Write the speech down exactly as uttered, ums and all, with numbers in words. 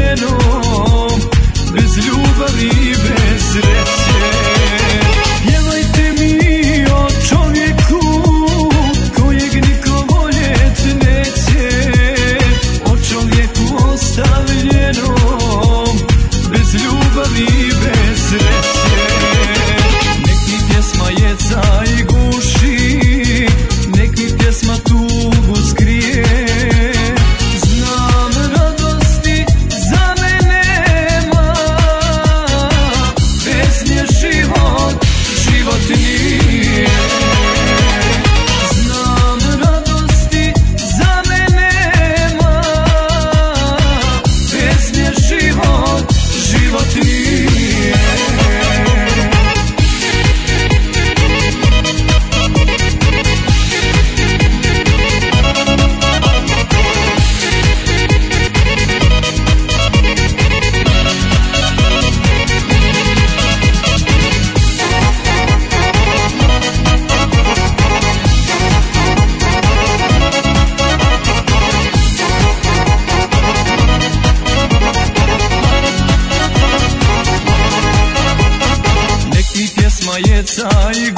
ostavljenom, bez ljubavi i bez sreće. Pjevajte mi o čovjeku kojeg niko voljet neće, o čovjeku ostavljenom, bez ljubavi i bez sreće. Nek mi pjesma jeca i guši, nek mi pjesma tugu skrije. Znam radosti za mene nema, bez nje život, život nije. Znam radosti za mene nema, bez nje život, život nije. Jeca i